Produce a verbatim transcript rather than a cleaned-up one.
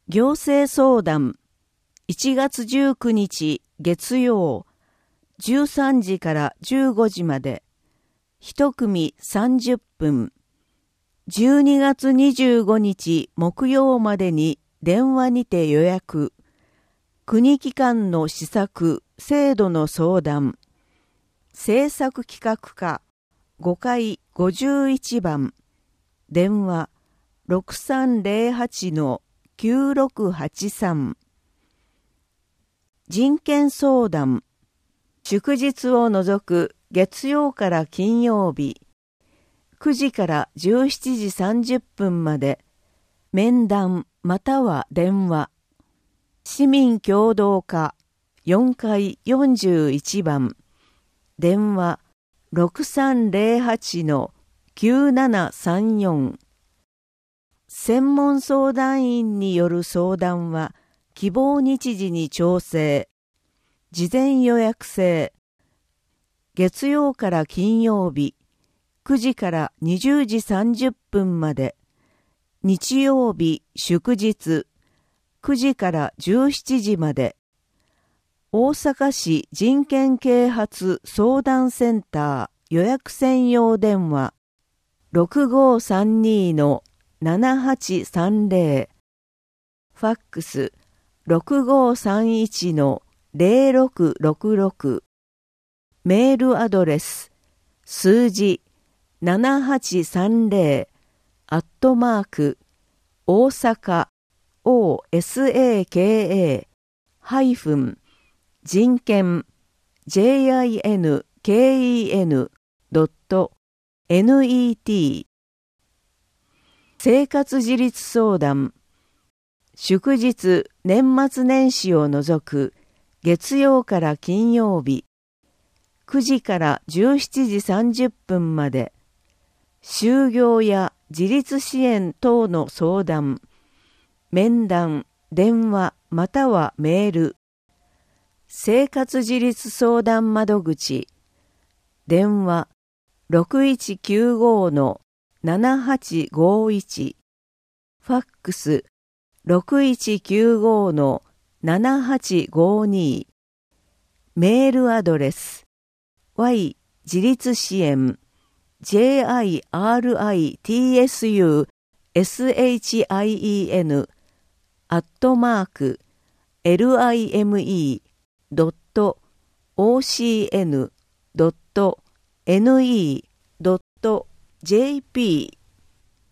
行政相談いちがつじゅうくにち月曜じゅうさんじからじゅうごじまで一組さんじゅっぷん。じゅうにがつにじゅうごにち木曜までに電話にて予約。国機関の施策、制度の相談。政策企画課ごかいごじゅういちばん。電話ろくさんぜろはちのきゅうろくはちさん。人権相談。祝日を除く月曜から金曜日。くじからじゅうしちじさんじゅっぷんまで。面談または電話。市民協働課よんかいよんじゅういちばん。電話ろくさんぜろはちのきゅうななさんよん。専門相談員による相談は希望日時に調整。事前予約制。月曜から金曜日くじからにじゅうじさんじゅっぷんまで。日曜日祝日くじからじゅうしちじまで。大阪市人権啓発相談センター予約専用電話ろくごーさんにのななはちさんぜろ。ファックスろくごーさんいちのぜろろくろくろく。メールアドレス数字ななはちさんぜろアットマーク大阪 オーエスエーケーエー ハイフン人権 ジェイアイエヌケーイーエヌ ドット ネット。生活自立相談。祝日年末年始を除く月曜から金曜日くじからじゅうしちじさんじゅっぷんまで。就業や自立支援等の相談。面談、電話またはメール。生活自立相談窓口。電話ろくいちきゅうごのななはちごいち。ファックスろくいちきゅうごのななはちごに。メールアドレス y 自立支援 ジェイアイアールアイティーエスユーエスエイチアイイーエヌ アットマーク エルアイエムイー ドット オーシーエヌ ドット ネット ドット ジェーピー